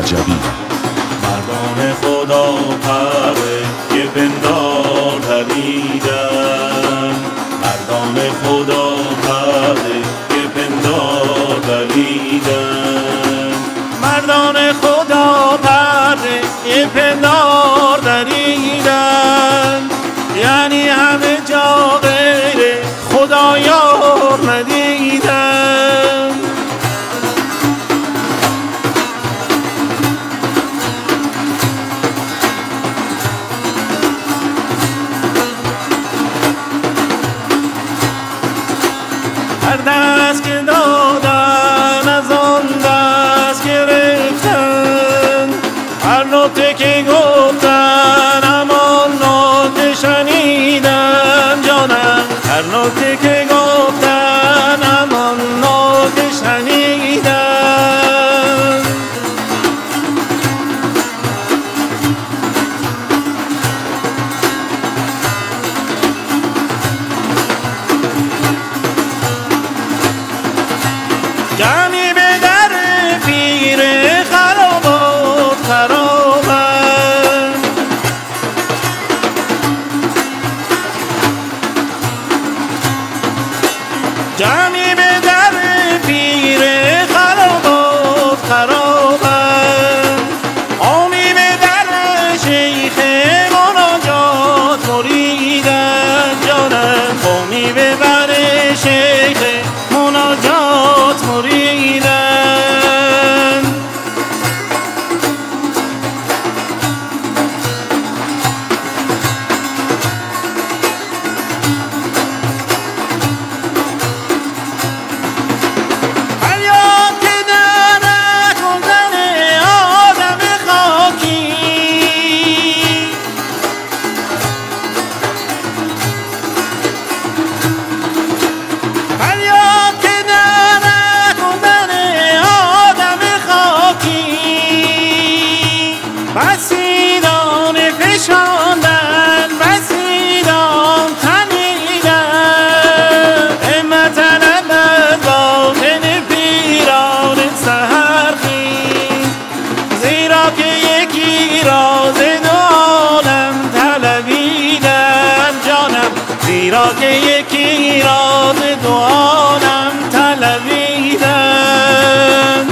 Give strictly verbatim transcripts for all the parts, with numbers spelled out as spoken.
رجبی. مردان خدا پره یه پندار دریدن، مردان خدا پره یه پندار دریدن، مردان خدا پره یه پندار دریدن، یعنی همه جا غیر خدا یار ندیدن. هر دست که دادن از آن دست گرفتن، هر نکته که گفتن همان نکته شنیدن جانم، هر نکته که گفتن همان نکته شنیدن. جمعی به در پیر خرابات خرابند، جمعی به در پیر خرابات خرابند، عامی به در شیخ مناجات مریدند جانم، قومی به بر شیخ مناجات مریدند. فریاد که دارد گلزن آدم خاکی، فریاد که دارد گلزن آدم خاکی، بسیدان فشاندن بسیدان تنیدن، همت علمت باطن پیران سحرخیز، زیرا که یکی راز دو عالم طلبیدن جانم، زیرا که یکی راز دو عالم طلبیدن.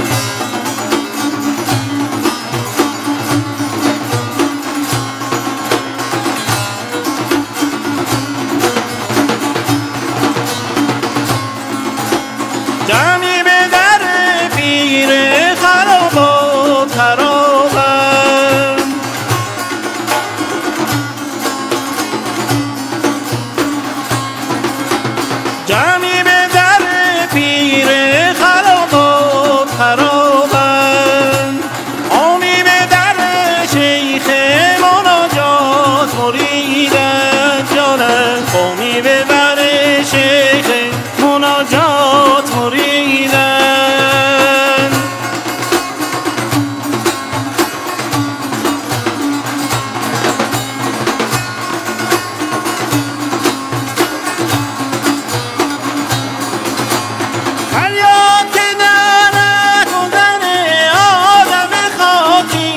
جمعی به در پیر خرابات خرابند، جمعی به در پیر خرابات خرابند، عامی به در شیخ مناجات مریدند جانم، قومی به بر شیخ مناجات مریدند. فریاد که دارد گلزن آدم خاکی،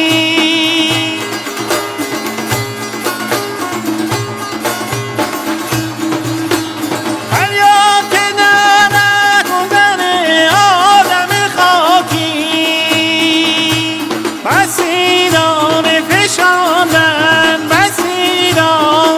فریاد که دارد گلزن آدم خاکی، بسیدان فشاندن بسیدان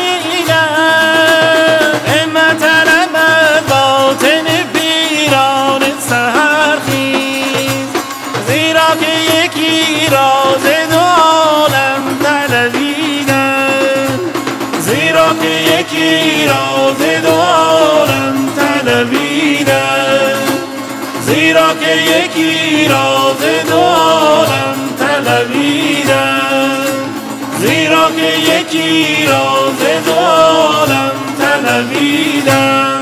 تنیدن، همت علمت باطن پیران سحرخیز، زیرا که یکی راز دو عالم طلبیدن، زیرا که یکی راز دو عالم طلبیدن، زیرا که یکی راز دو عالم طلبیدن، زیرا که یکی راز دو عالم طلبیدن.